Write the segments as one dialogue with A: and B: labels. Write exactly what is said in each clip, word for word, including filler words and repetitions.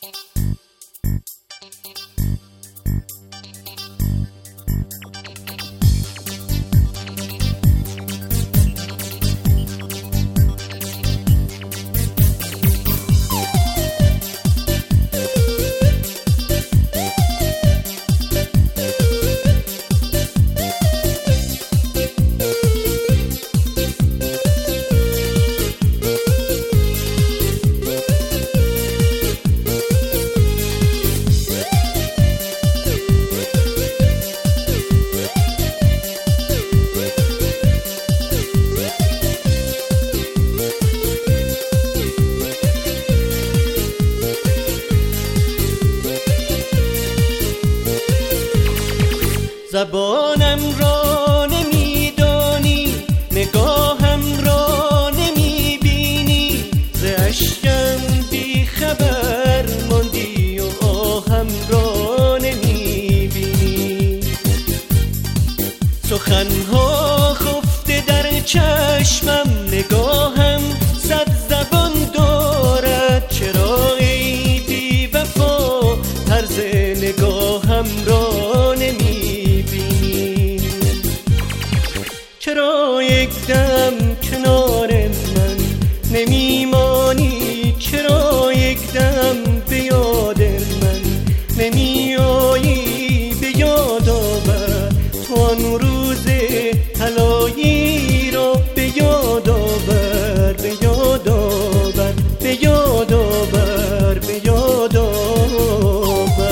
A: زبانم را نمیدانی، نگاهم را نمیبینی، ز اشکم بی خبر ماندی و آهم را نمیبینی. سخنها خفته در چشمم، نگاهم صد زبان دارد. چرا ای بی وفا طرز نگاهم را نمیبینی؟ چرا یک دم کنار من نمیمانی؟ چرا یک دم به یاد من نمیایی؟ به یاد آور تو آن روز طلایی را، به یاد آور، به یاد آور، به یاد آور، به یاد آور.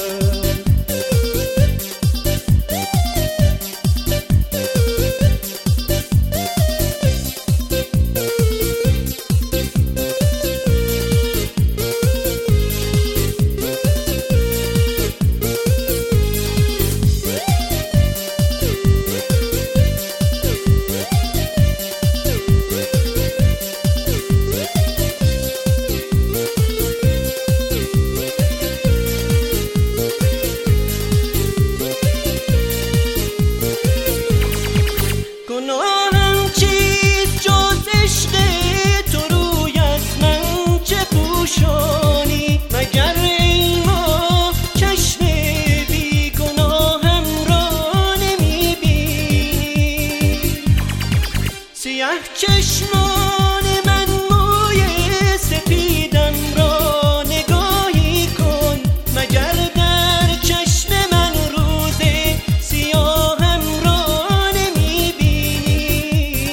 A: گناهم چیست جز عشق تو؟ روی از من چه پوشانی؟ مگر ای ما چشم بی گناهم را نمیبینی؟ سیه چشمان من موی سپیدم را نگاهی کن، مگر در چشم من روز سیاهم را نمیبینی؟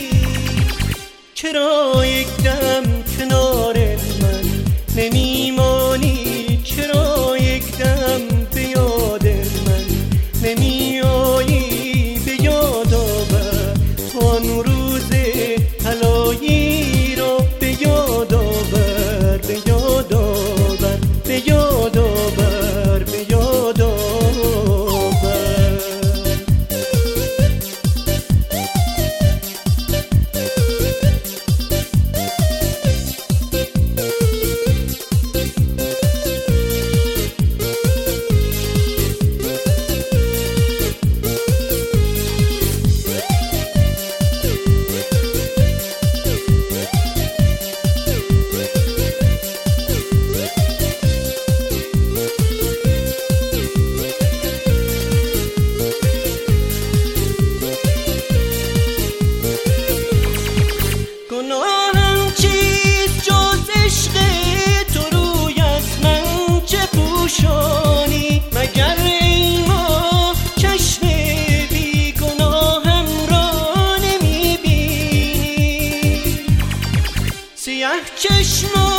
A: چرا یک دم کنار من نمیمانی؟ چرا یک دم به یاد من نمیایی؟ به یاد آور تو آن روز طلایی را، به یاد آور، به یاد آور، به یاد آور، به یاد آور. گناهم چیست جز عشق تو؟ روی از من چه پوشانی؟ مگر ای ما چشم بی گناهم را نمیبینی؟ سیه چشمان